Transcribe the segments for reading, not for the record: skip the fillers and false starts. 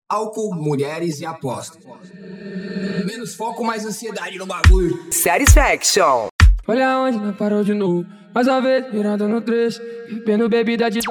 álcool, mulheres e aposta. Menos foco, mais ansiedade no bagulho. Satisfaction. Olha onde não parou de novo. Mais uma vez, virando no trecho, bebendo bebida de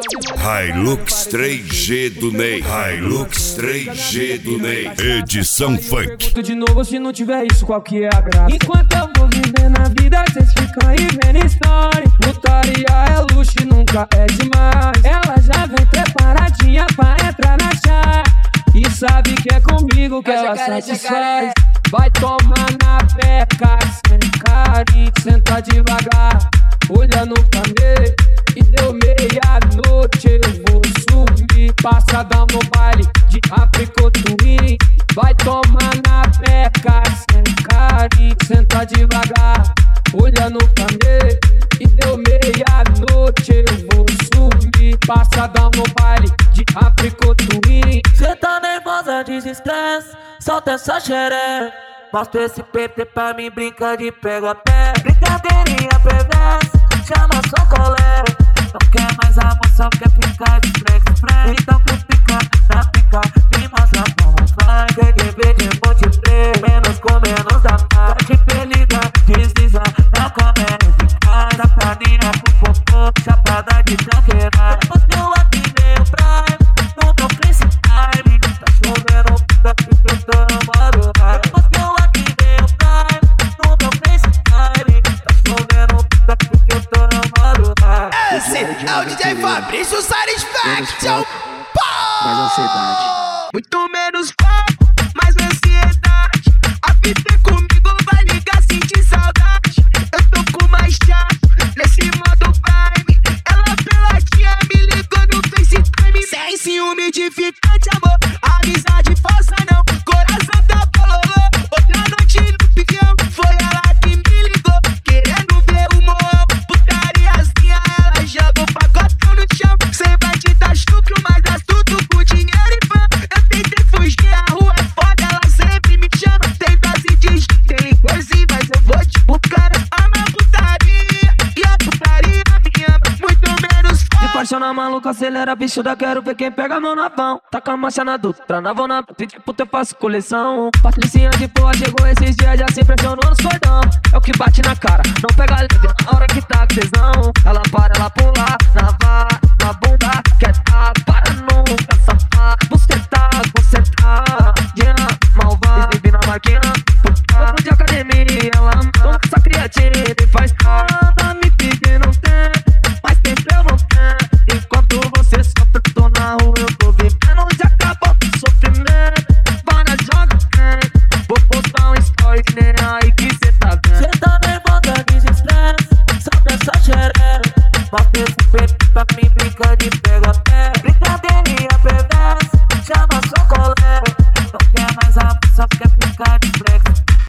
Hilux 3G do Ney. Hilux 3G do Ney. Edição Funk. Pergunto de novo, se não tiver isso, qual que é a graça? Enquanto eu vou vivendo a vida, cês ficam aí vendo história. Putaria é luxo e nunca é demais. Ela já vem preparadinha pra entrar na chave e sabe que é comigo que ela satisfaz. Vai tomar na peca, sem carinho, senta devagar, olhando pra mim. E deu meia-noite, eu vou subir, passadão no baile de apricotuim. Vai tomar na peca, sem carinho, senta devagar, olhando pra mim. E deu meia-noite, eu vou subir, passadão no baile de apricotuim. Cê tá nervosa, desestresse, solta essa xereca. Mostra esse PP pra mim, brinca de pego a pé. Brincadeirinha perversa, chama sua colega. Não quer mais amor, só quer ficar de frente. Então quer ficar na pica, me mostra como faz. Quer ver de multiplayer, menos com menos da paz. De peliga, desliza na comédia eficaz. A praninha com popô, chapada de tranqueira. Depois que eu ativei o Prime, no meu FaceTime, tá chovendo puta que eu tô no modo high. Depois que eu ativei o Prime, no meu FaceTime, tá chovendo puta que eu tô no modo high. Esse é o DJ Fabrício Satisfaction. Mais ansiedade. Muito menos foco, mais ansiedade. A fita é comigo, vai ligar, sentir saudade. Eu tô com mais chato, nesse modo Prime. Ela peladinha me ligou no FaceTime. Sem ciúme edificante, amor, amizade falsa não. Coração tá bololô, outra noite no pião. Foi ela que me ligou, querendo ver o morro. Putariazinha, ela joga o pacotão no chão. Sem bandida chucro, mas astuto com dinheiro e fã. Eu tentei fugir, a rua é foda, ela sempre me chama. Tem dose de tem coisinha, mas eu vou te buscar. Ama a putaria, e a putaria me ama. Muito menos foda. De paixão na maluca, acelera, bicho da quero ver quem pega a mão na mão. Taca a marcha na Dutra, na vona, pedir puta eu faço coleção. Patricinha de porra chegou esses dias, já se impressionou nos cordão. É o que bate na cara, não pega leve na hora que tá com tesão. Ela para, ela pula, na vara, na bunda, quer tá, para nunca, safado.